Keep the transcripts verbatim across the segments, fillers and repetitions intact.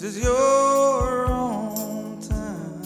This is your hometown.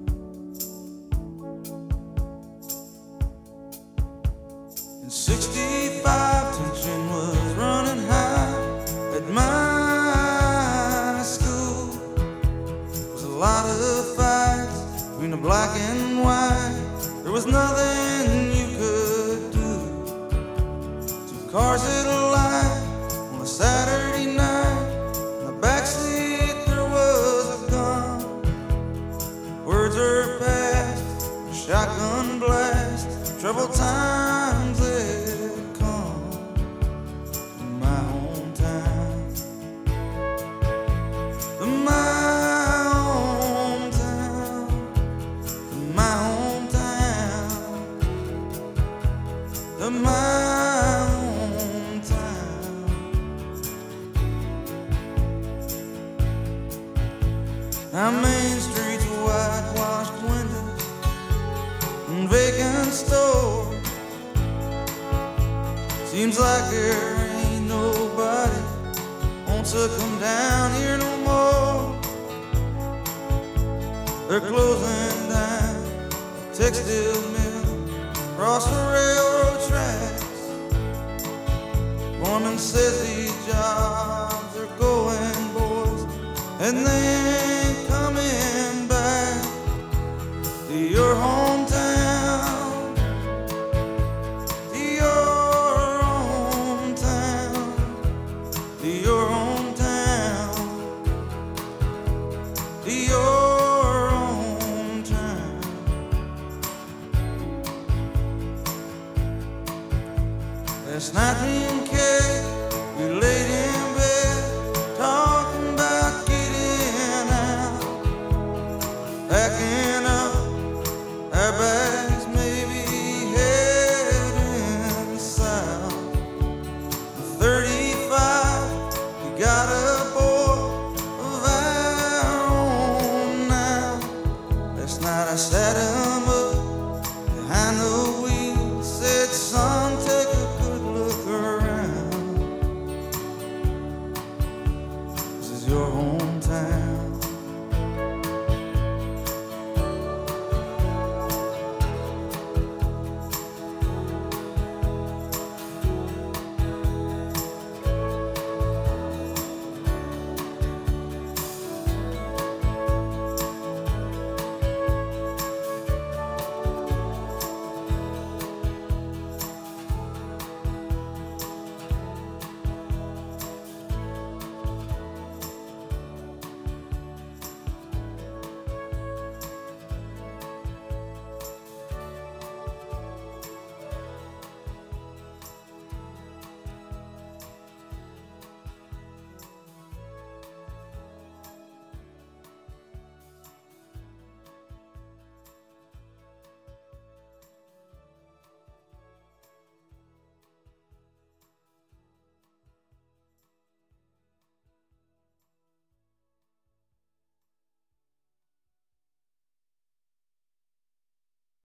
In sixty-five, tension was running high at my school. There was a lot of fights between the black and white. There was nothing you could do. Two cars at a light on a Saturday night. In the backseat there was a gun. Words are passed, a shotgun blast. Troubled times had come to my hometown. To my hometown. To my hometown. To my hometown. Our main streets, whitewashed windows and vacant stores. Seems like there ain't nobody wants to come down here no more. They're closing down a textile mill across the railroad tracks. Foreman says these jobs are going, boys, and they ain't coming back to your hometown. To your hometown. To your hometown. To your hometown. Last night me and Kay, we laid in bed talking about getting out, packing up our bags, maybe heading south. thirty-five, we got a boy of our own now. Last night I sat him up behind the wheel, said, son, take a good look around. This is your home.